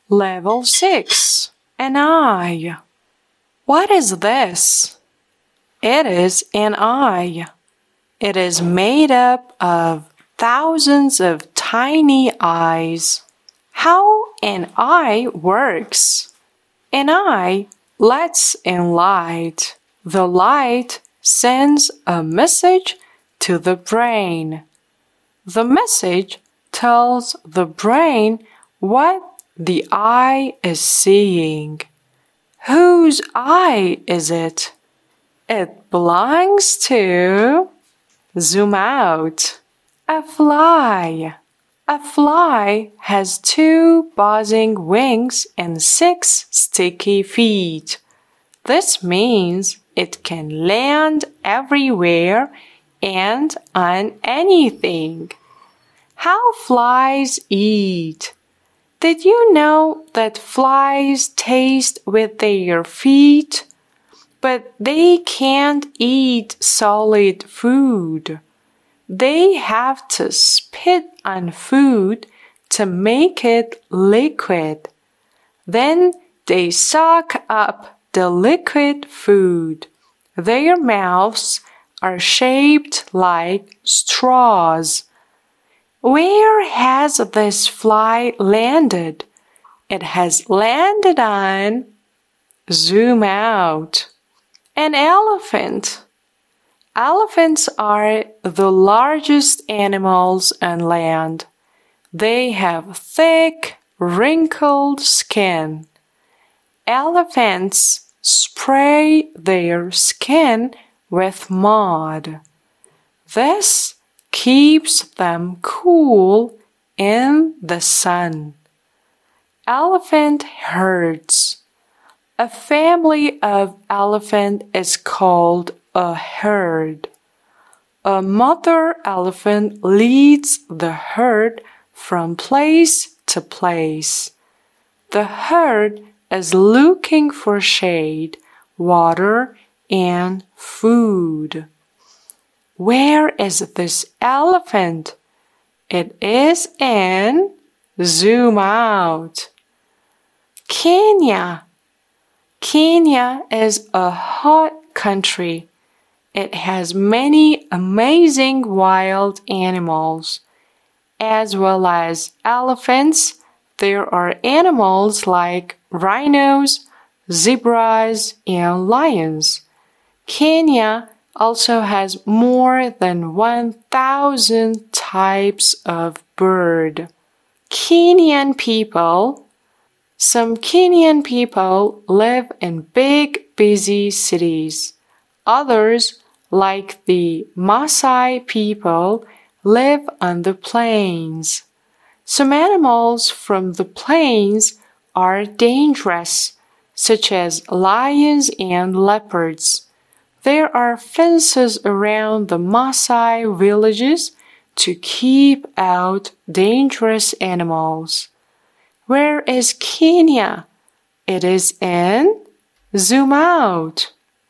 Level 6. An eye. What is this? It is an eye. It is made up of thousands of tiny eyes. How an eye works? An eye lets in light. The light sends a message to the brain. The message tells the brain what the eye is seeing. Whose eye is it? It belongs to... Zoom out. A fly. A fly has 2 buzzing wings and 6 sticky feet. This means it can land everywhere and on anything. How flies eat. Did you know that flies taste with their feet? But they can't eat solid food. They have to spit on food to make it liquid. Then they suck up the liquid food. Their mouths are shaped like straws. Where has this fly landed? It has landed on... Zoom out. An elephant. Elephants are the largest animals on land. They have thick, wrinkled skin. Elephants spray their skin with mud. This keeps them cool in the sun. Elephant herds. A family of elephant is called a herd. A mother elephant leads the herd from place to place. The herd is looking for shade, water, and food. Where is this elephant? It is in... Zoom out. Kenya. Kenya is a hot country. It has many amazing wild animals. As well as elephants, there are animals like rhinos, zebras, and lions. Kenya also has more than 1,000 types of bird. Kenyan people. Some Kenyan people live in big, busy cities. Others, like the Maasai people, live on the plains. Some animals from the plains are dangerous, such as lions and leopards. There are fences around the Maasai villages to keep out dangerous animals. Where is Kenya? It is in... Zoom out.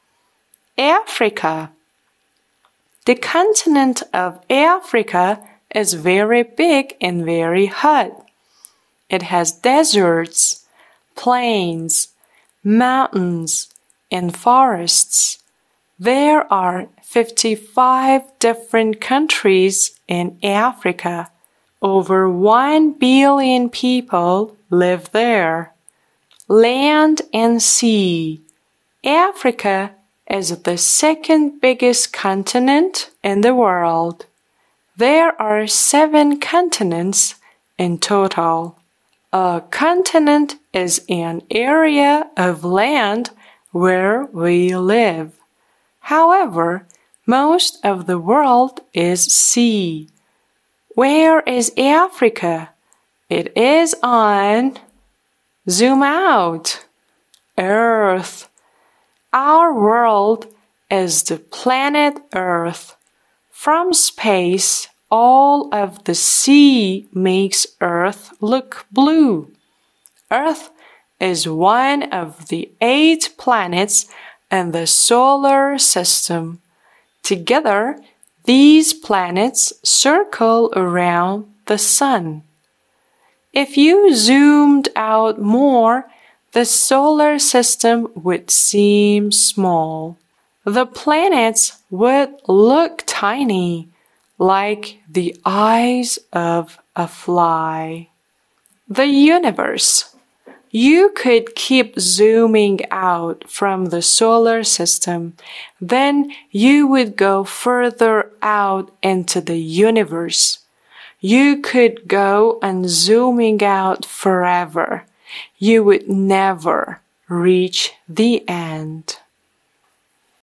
Africa. The continent of Africa is very big and very hot. It has deserts, plains, mountains, and forests. There are 55 different countries in Africa. Over 1 billion people live there. Land and sea. Africa is the second biggest continent in the world. There are 7 continents in total. A continent is an area of land where we live. However, most of the world is sea. Where is Africa? It is on... Zoom out. Earth. Our world is the planet Earth. From space, all of the sea makes Earth look blue. Earth is one of the 8 planets in the solar system. Together, these planets circle around the sun. If you zoomed out more, the solar system would seem small. The planets would look tiny, like the eyes of a fly. The universe. You could keep zooming out from the solar system, then you would go further out into the universe. You could go on zooming out forever. You would never reach the end.